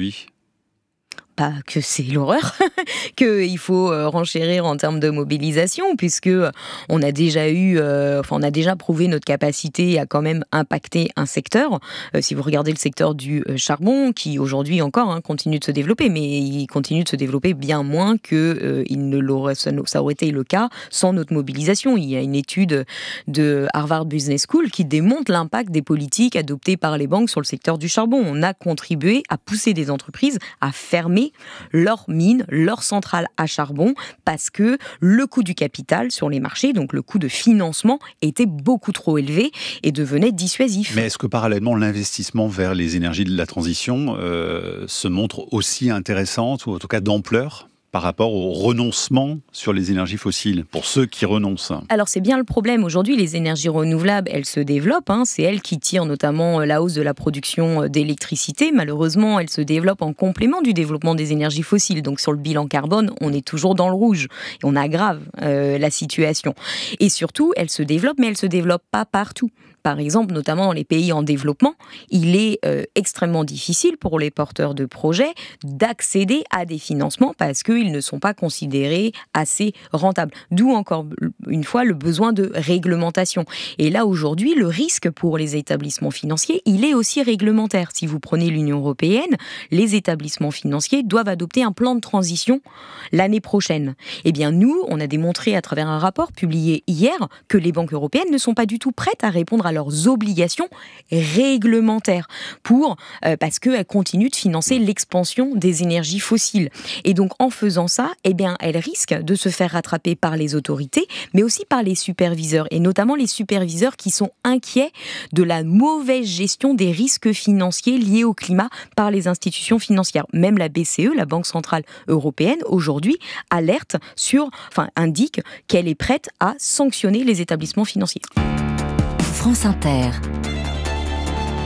Pas que c'est l'horreur, qu'il faut euh, renchérir en termes de mobilisation, puisque on a déjà eu, euh, enfin on a déjà prouvé notre capacité à quand même impacter un secteur. Euh, si vous regardez le secteur du euh, charbon, qui aujourd'hui encore hein, continue de se développer, mais il continue de se développer bien moins que euh, il ne l'aurait, ça, ça aurait été le cas sans notre mobilisation. Il y a une étude de Harvard Business School qui démontre l'impact des politiques adoptées par les banques sur le secteur du charbon. On a contribué à pousser des entreprises à fermer leurs mines, leurs centrales à charbon, parce que le coût du capital sur les marchés, donc le coût de financement, était beaucoup trop élevé et devenait dissuasif. Mais est-ce que parallèlement, l'investissement vers les énergies de la transition euh, se montre aussi intéressante, ou en tout cas d'ampleur par rapport au renoncement sur les énergies fossiles, pour ceux qui renoncent? Alors c'est bien le problème. Aujourd'hui, les énergies renouvelables, elles se développent. Hein. C'est elles qui tirent notamment la hausse de la production d'électricité. Malheureusement, elles se développent en complément du développement des énergies fossiles. Donc sur le bilan carbone, on est toujours dans le rouge. Et on aggrave euh, la situation. Et surtout, elles se développent, mais elles ne se développent pas partout. Par exemple, notamment dans les pays en développement, il est euh, extrêmement difficile pour les porteurs de projets d'accéder à des financements parce qu'ils ne sont pas considérés assez rentables. D'où encore une fois le besoin de réglementation. Et là, aujourd'hui, le risque pour les établissements financiers, il est aussi réglementaire. Si vous prenez l'Union européenne, les établissements financiers doivent adopter un plan de transition l'année prochaine. Eh bien, nous, on a démontré à travers un rapport publié hier que les banques européennes ne sont pas du tout prêtes à répondre à leurs obligations réglementaires pour, euh, parce qu'elles continuent de financer l'expansion des énergies fossiles. Et donc, en faisant ça, eh bien, elles risquent de se faire rattraper par les autorités, mais aussi par les superviseurs, et notamment les superviseurs qui sont inquiets de la mauvaise gestion des risques financiers liés au climat par les institutions financières. Même la B C E, la Banque Centrale Européenne, aujourd'hui, alerte sur, enfin, indique qu'elle est prête à sanctionner les établissements financiers. France Inter.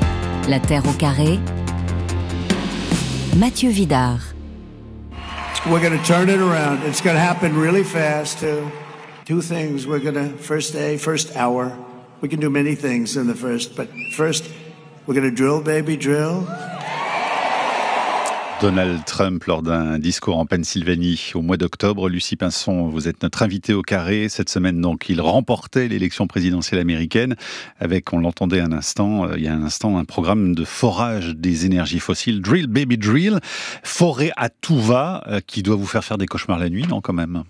La Terre au carré, Mathieu Vidard. We're going to turn it around. It's going to happen really fast, too. Two things. We're going to, first day, first hour, we can do many things in the first, but first, we're going to drill, baby, drill. Donald Trump lors d'un discours en Pennsylvanie au mois d'octobre. Lucie Pinson, vous êtes notre invitée au carré. Cette semaine, donc, il remportait l'élection présidentielle américaine avec, on l'entendait un instant, il y a un instant, un programme de forage des énergies fossiles. Drill, baby, drill. Forêt à tout va, qui doit vous faire faire des cauchemars la nuit, non, quand même?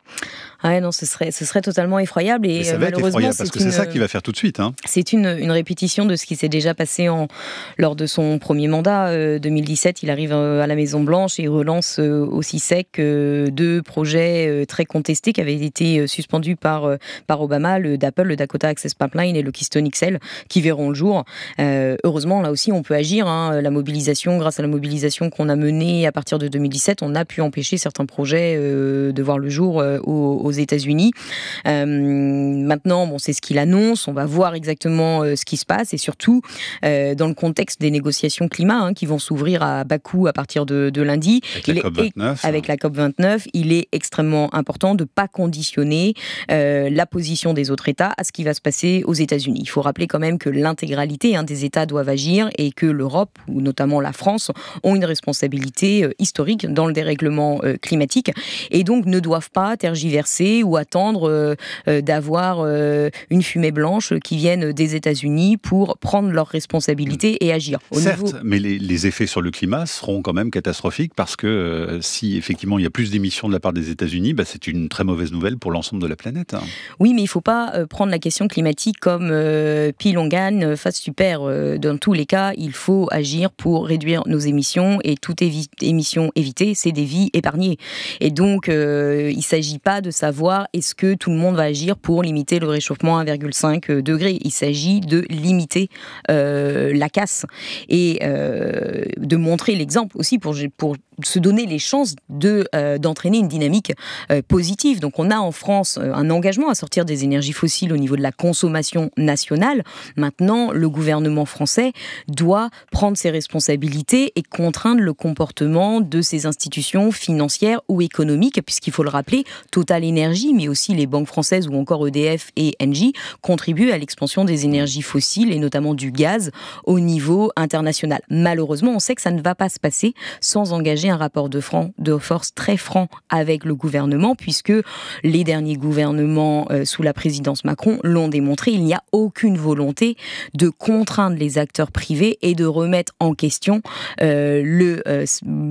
Ah non, ce serait, ce serait totalement effroyable. Et, et ça va être effroyable parce que c'est une, ça qu'il va faire tout de suite. Hein. C'est une, une répétition de ce qui s'est déjà passé en, lors de son premier mandat. Euh, deux mille dix-sept, il arrive à la Maison-Blanche et il relance euh, aussi sec euh, deux projets euh, très contestés qui avaient été euh, suspendus par, euh, par Obama, le d'Apple, le Dakota Access Pipeline et le Keystone X L, qui verront le jour. Euh, heureusement, là aussi, on peut agir. Hein. La mobilisation, grâce à la mobilisation qu'on a menée à partir de deux mille dix-sept, on a pu empêcher certains projets euh, de voir le jour euh, aux, aux États-Unis. Euh, maintenant, bon, c'est ce qu'il annonce. On va voir exactement euh, ce qui se passe et surtout euh, dans le contexte des négociations climat hein, qui vont s'ouvrir à Bakou à partir de, de lundi. Avec la, COP vingt-neuf, est, avec la COP vingt-neuf, il est extrêmement important de ne pas conditionner euh, la position des autres États à ce qui va se passer aux États-Unis. Il faut rappeler quand même que l'intégralité hein, des États doivent agir et que l'Europe, ou notamment la France, ont une responsabilité euh, historique dans le dérèglement euh, climatique et donc ne doivent pas tergiverser ou attendre euh, euh, d'avoir euh, une fumée blanche qui vienne des États-Unis pour prendre leurs responsabilités et agir. Au Certes, niveau... mais les, les effets sur le climat seront quand même catastrophiques parce que euh, si effectivement il y a plus d'émissions de la part des États-Unis, bah, c'est une très mauvaise nouvelle pour l'ensemble de la planète. Hein. Oui, mais il ne faut pas euh, prendre la question climatique comme euh, pile on gagne, euh, face super. Euh, dans tous les cas, il faut agir pour réduire nos émissions et toute évi- émission évitée, c'est des vies épargnées. Et donc, euh, il ne s'agit pas de savoir est-ce que tout le monde va agir pour limiter le réchauffement à un virgule cinq degré. Il s'agit de limiter euh, la casse et euh, de montrer l'exemple aussi pour, pour se donner les chances de, euh, d'entraîner une dynamique euh, positive. Donc on a en France euh, un engagement à sortir des énergies fossiles au niveau de la consommation nationale. Maintenant, le gouvernement français doit prendre ses responsabilités et contraindre le comportement de ses institutions financières ou économiques, puisqu'il faut le rappeler, Total Énergie, mais aussi les banques françaises ou encore E D F et Engie contribuent à l'expansion des énergies fossiles et notamment du gaz au niveau international. Malheureusement, on sait que ça ne va pas se passer sans engager un rapport de, franc, de force très franc avec le gouvernement, puisque les derniers gouvernements euh, sous la présidence Macron l'ont démontré, il n'y a aucune volonté de contraindre les acteurs privés et de remettre en question euh, le, euh,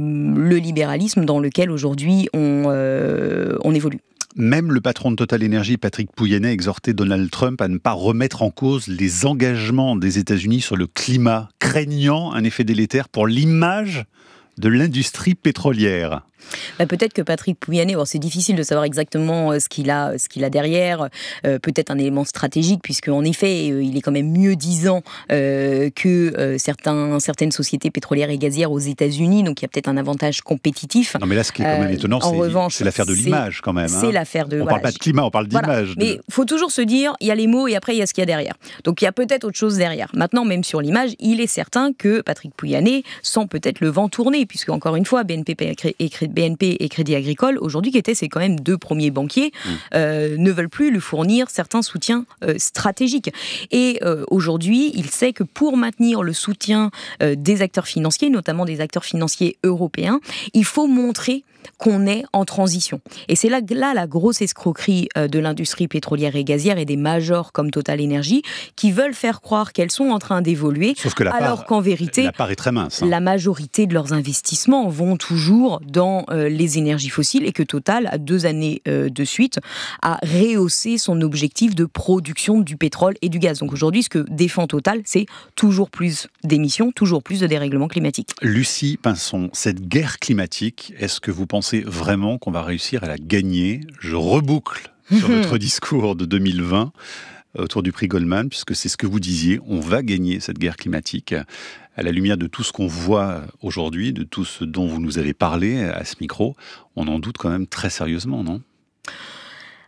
le libéralisme dans lequel aujourd'hui on, euh, on évolue. Même le patron de Total Énergie, Patrick Pouyanné, exhortait Donald Trump à ne pas remettre en cause les engagements des États-Unis sur le climat, craignant un effet délétère pour l'image de l'industrie pétrolière. Bah, peut-être que Patrick Pouyanné, bon, c'est difficile de savoir exactement euh, ce qu'il a, ce qu'il a derrière, euh, peut-être un élément stratégique, puisqu'en effet, euh, il est quand même mieux disant euh, que euh, certains, certaines sociétés pétrolières et gazières aux États-Unis, donc il y a peut-être un avantage compétitif. Non mais là, ce qui est quand même étonnant, euh, c'est, revanche, c'est l'affaire de l'image quand même. C'est hein. l'affaire de... On ne voilà, parle pas de climat, on parle d'image. Voilà. De... Mais il faut toujours se dire, il y a les mots et après il y a ce qu'il y a derrière. Donc il y a peut-être autre chose derrière. Maintenant, même sur l'image, il est certain que Patrick Pouyanné sent peut-être le vent tourner, puisque encore une fois, B N P et, B N P et Crédit Agricole, aujourd'hui, qui étaient c'est quand même deux premiers banquiers, mmh. euh, ne veulent plus lui fournir certains soutiens euh, stratégiques. Et euh, aujourd'hui, il sait que pour maintenir le soutien euh, des acteurs financiers, notamment des acteurs financiers européens, il faut montrer qu'on est en transition. Et c'est là, là la grosse escroquerie euh, de l'industrie pétrolière et gazière et des majors comme Total Énergie qui veulent faire croire qu'elles sont en train d'évoluer, Sauf que la alors part, qu'en vérité, la part est très mince. Hein. La majorité de leurs investissements vont toujours dans euh, les énergies fossiles et que Total, à deux années euh, de suite, a rehaussé son objectif de production du pétrole et du gaz. Donc aujourd'hui, ce que défend Total, c'est toujours plus d'émissions, toujours plus de dérèglement climatique. Lucie Pinson, cette guerre climatique, est-ce que vous pensez vraiment qu'on va réussir à la gagner ? Je reboucle sur votre discours de deux mille vingt autour du prix Goldman, puisque c'est ce que vous disiez, on va gagner cette guerre climatique. À la lumière de tout ce qu'on voit aujourd'hui, de tout ce dont vous nous avez parlé à ce micro, on en doute quand même très sérieusement, non ?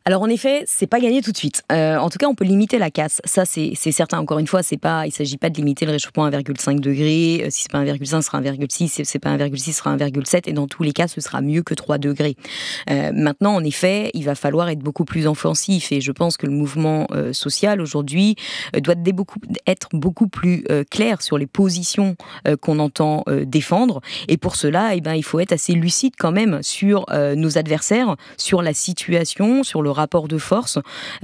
Alors en effet, c'est pas gagné tout de suite. Euh, en tout cas, on peut limiter la casse. Ça, c'est, c'est certain. Encore une fois, c'est pas, il s'agit pas de limiter le réchauffement à un virgule cinq degrés. Si c'est pas un virgule cinq, ce sera un virgule six. Si c'est pas un virgule six, ce sera un virgule sept. Et dans tous les cas, ce sera mieux que trois degrés. Euh, maintenant, en effet, il va falloir être beaucoup plus offensif. Et je pense que le mouvement euh, social aujourd'hui euh, doit être beaucoup, être beaucoup plus euh, clair sur les positions euh, qu'on entend euh, défendre. Et pour cela, eh ben, il faut être assez lucide quand même sur euh, nos adversaires, sur la situation, sur le rapport de force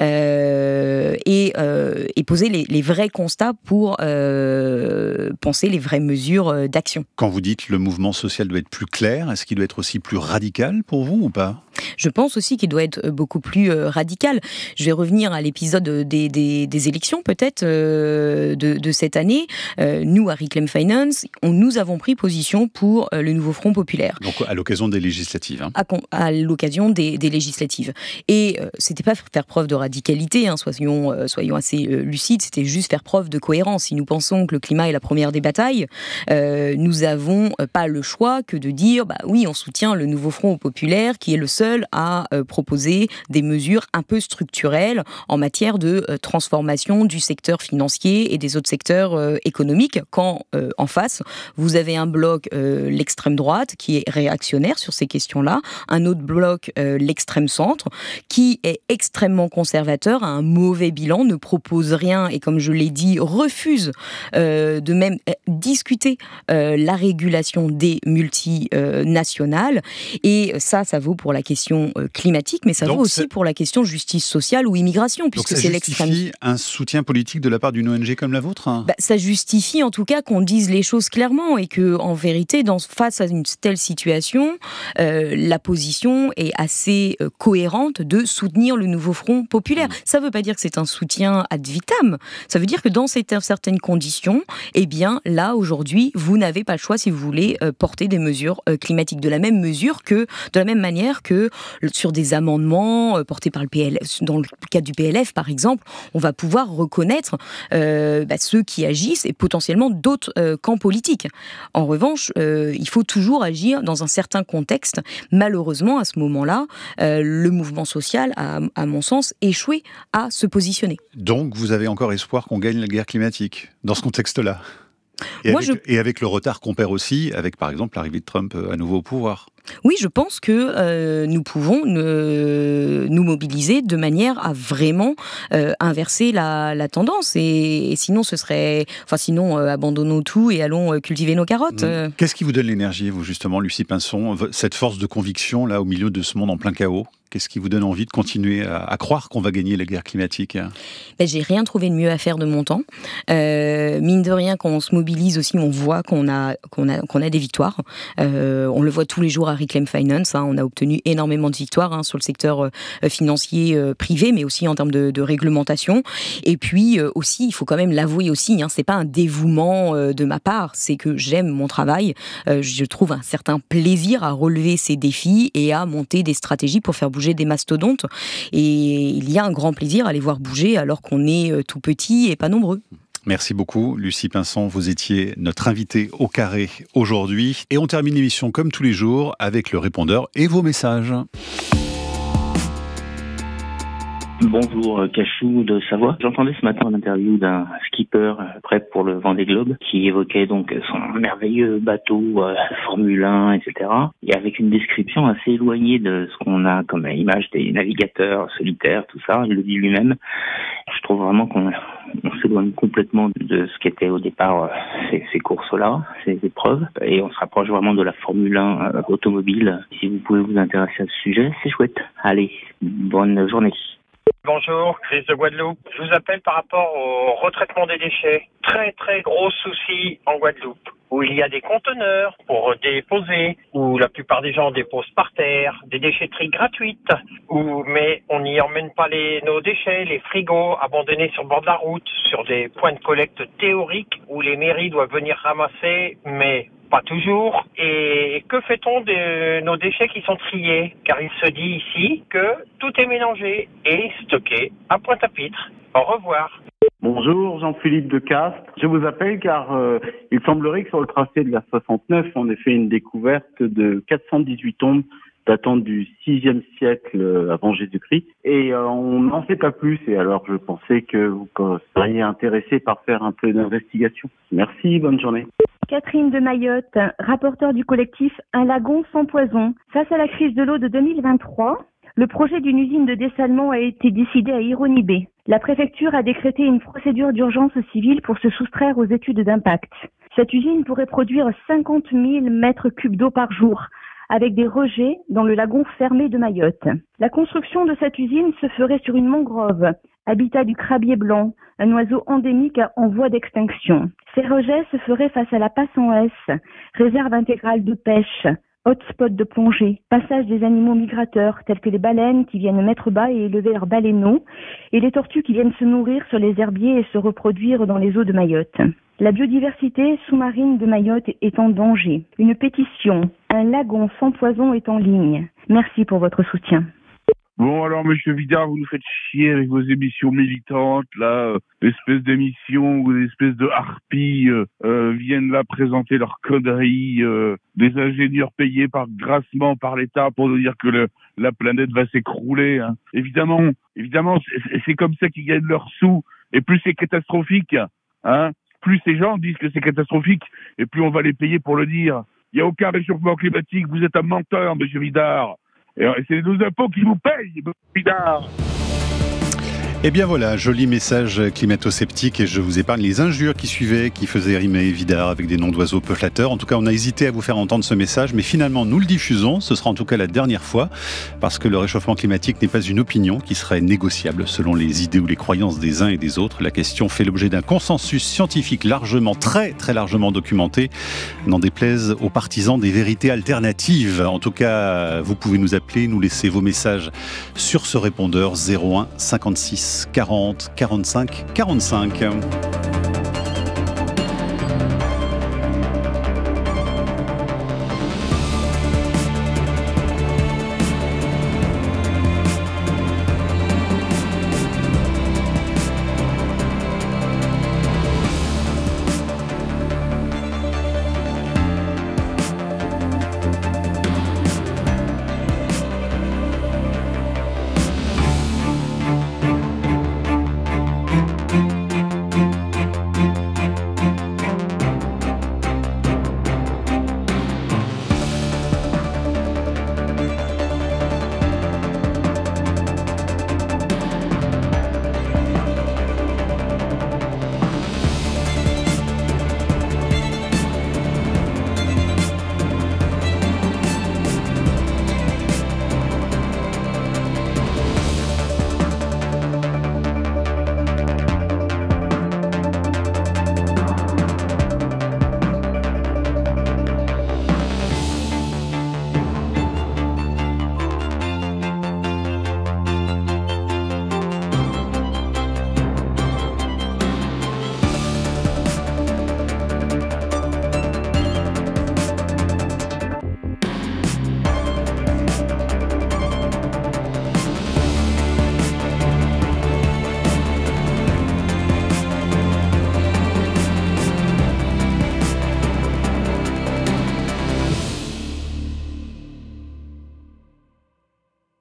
euh, et, euh, et poser les, les vrais constats pour euh, penser les vraies mesures d'action. Quand vous dites le mouvement social doit être plus clair, est-ce qu'il doit être aussi plus radical pour vous ou pas ? Je pense aussi qu'il doit être beaucoup plus euh, radical. Je vais revenir à l'épisode des, des, des élections peut-être euh, de, de cette année. Euh, nous, à Reclaim Finance, on, nous avons pris position pour euh, le nouveau Front populaire. Donc à l'occasion des législatives. Hein. À, à l'occasion des, des législatives. Et euh, c'était pas faire preuve de radicalité, hein, soyons, euh, soyons assez euh, lucides, c'était juste faire preuve de cohérence. Si nous pensons que le climat est la première des batailles, euh, nous avons euh, pas le choix que de dire, bah oui, on soutient le nouveau Front populaire qui est le seul à euh, proposer des mesures un peu structurelles en matière de euh, transformation du secteur financier et des autres secteurs euh, économiques, quand euh, en face, vous avez un bloc, euh, l'extrême droite, qui est réactionnaire sur ces questions-là, un autre bloc, euh, l'extrême centre, qui est extrêmement conservateur, a un mauvais bilan, ne propose rien et, comme je l'ai dit, refuse euh, de même euh, discuter euh, la régulation des multinationales. Et ça, ça vaut pour la question climatique, mais ça donc vaut aussi c'est... pour la question justice sociale ou immigration, puisque donc ça c'est l'extrême. justifie un soutien politique de la part d'une O N G comme la vôtre hein ? Bah, ça justifie en tout cas qu'on dise les choses clairement et que, en vérité, dans, face à une telle situation, euh, la position est assez euh, cohérente de soutenir le nouveau Front populaire. Mmh. Ça ne veut pas dire que c'est un soutien ad vitam. Ça veut dire que dans cette, certaines conditions, eh bien là aujourd'hui, vous n'avez pas le choix si vous voulez euh, porter des mesures euh, climatiques de la même mesure que, de la même manière que sur des amendements portés par le P L F, dans le cadre du P L F par exemple, on va pouvoir reconnaître euh, bah, ceux qui agissent et potentiellement d'autres euh, camps politiques. En revanche, euh, il faut toujours agir dans un certain contexte. Malheureusement, à ce moment-là, euh, le mouvement social a, à mon sens, échoué à se positionner. Donc, vous avez encore espoir qu'on gagne la guerre climatique dans ce contexte-là ? Et, Moi, avec, je... et avec le retard qu'on perd aussi, avec par exemple l'arrivée de Trump à nouveau au pouvoir. Oui, je pense que euh, nous pouvons euh, nous mobiliser de manière à vraiment euh, inverser la, la tendance. Et, et sinon, ce serait, enfin, sinon, euh, abandonnons tout et allons euh, cultiver nos carottes. Mmh. Qu'est-ce qui vous donne l'énergie, vous justement, Lucie Pinson, cette force de conviction là au milieu de ce monde en plein chaos ? Qu'est-ce qui vous donne envie de continuer à, à croire qu'on va gagner la guerre climatique ? Ben, j'ai rien trouvé de mieux à faire de mon temps. Euh, mine de rien, quand on se mobilise aussi, on voit qu'on a, qu'on a, qu'on a des victoires. Euh, on le voit tous les jours à Reclaim Finance. Hein, on a obtenu énormément de victoires hein, sur le secteur euh, financier euh, privé, mais aussi en termes de, de réglementation. Et puis euh, aussi, il faut quand même l'avouer aussi, hein, c'est pas un dévouement euh, de ma part, c'est que j'aime mon travail. Euh, je trouve un certain plaisir à relever ces défis et à monter des stratégies pour faire bouger des mastodontes. Et il y a un grand plaisir à les voir bouger alors qu'on est tout petit et pas nombreux. Merci beaucoup, Lucie Pinson. Vous étiez notre invitée au carré aujourd'hui. Et on termine l'émission comme tous les jours avec le répondeur et vos messages. Bonjour, Cachou de Savoie. J'entendais ce matin l'interview d'un skipper prêt pour le Vendée Globe qui évoquait donc son merveilleux bateau euh, Formule un, et cetera. Et avec une description assez éloignée de ce qu'on a comme image des navigateurs solitaires, tout ça. Il le dit lui-même. Je trouve vraiment qu'on on s'éloigne complètement de ce qu'étaient au départ euh, ces, ces courses-là, ces épreuves. Et on se rapproche vraiment de la Formule un euh, automobile. Si vous pouvez vous intéresser à ce sujet, c'est chouette. Allez, bonne journée. Bonjour, Chris de Guadeloupe. Je vous appelle par rapport au retraitement des déchets. Très très gros souci en Guadeloupe, où il y a des conteneurs pour déposer, où la plupart des gens déposent par terre, des déchetteries gratuites, où, mais on n'y emmène pas les, nos déchets, les frigos abandonnés sur le bord de la route, sur des points de collecte théoriques où les mairies doivent venir ramasser, mais pas toujours. Et que fait-on de nos déchets qui sont triés ? Car il se dit ici que tout est mélangé et stocké à Pointe-à-Pitre. Au revoir. Bonjour, Jean-Philippe de Castres. Je vous appelle car euh, il semblerait que sur le tracé de la soixante-neuf, on ait fait une découverte de quatre cent dix-huit tombes datant du sixième siècle avant Jésus-Christ. Et euh, on n'en sait pas plus. Et alors, je pensais que vous seriez intéressé par faire un peu d'investigation. Merci, bonne journée. Catherine de Mayotte, rapporteure du collectif Un lagon sans poison. Face à la crise de l'eau de deux mille vingt-trois, le projet d'une usine de dessalement a été décidé à Ironibé. La préfecture a décrété une procédure d'urgence civile pour se soustraire aux études d'impact. Cette usine pourrait produire cinquante mille mètres cubes d'eau par jour, avec des rejets dans le lagon fermé de Mayotte. La construction de cette usine se ferait sur une mangrove, habitat du crabier blanc, un oiseau endémique en voie d'extinction. Ces rejets se feraient face à la Passe en S, réserve intégrale de pêche, hotspot de plongée, passage des animaux migrateurs tels que les baleines qui viennent mettre bas et élever leurs baleineaux, et les tortues qui viennent se nourrir sur les herbiers et se reproduire dans les eaux de Mayotte. La biodiversité sous-marine de Mayotte est en danger. Une pétition, un lagon sans poison est en ligne. Merci pour votre soutien. Bon, alors, monsieur Vidard, vous nous faites chier avec vos émissions militantes, là, euh, l'espèce d'émissions où des espèces de harpies euh, euh, viennent là présenter leurs conneries, euh, des ingénieurs payés par grassement par l'État pour nous dire que le, la planète va s'écrouler. Hein. Évidemment, évidemment, c'est, c'est comme ça qu'ils gagnent leurs sous, et plus c'est catastrophique, hein, plus ces gens disent que c'est catastrophique, et plus on va les payer pour le dire. Il n'y a aucun réchauffement climatique, vous êtes un menteur, monsieur Vidard. Et c'est nos impôts qui vous payent, monsieur Vidard. Eh bien voilà, joli message climato-sceptique, et je vous épargne les injures qui suivaient, qui faisaient rimer Vidard avec des noms d'oiseaux peu flatteurs. En tout cas, on a hésité à vous faire entendre ce message, mais finalement nous le diffusons. Ce sera en tout cas la dernière fois, parce que le réchauffement climatique n'est pas une opinion qui serait négociable selon les idées ou les croyances des uns et des autres. La question fait l'objet d'un consensus scientifique largement, très très largement documenté, n'en déplaise aux partisans des vérités alternatives. En tout cas, vous pouvez nous appeler, nous laisser vos messages sur ce répondeur zéro un cinquante-six quarante quarante-cinq quarante-cinq.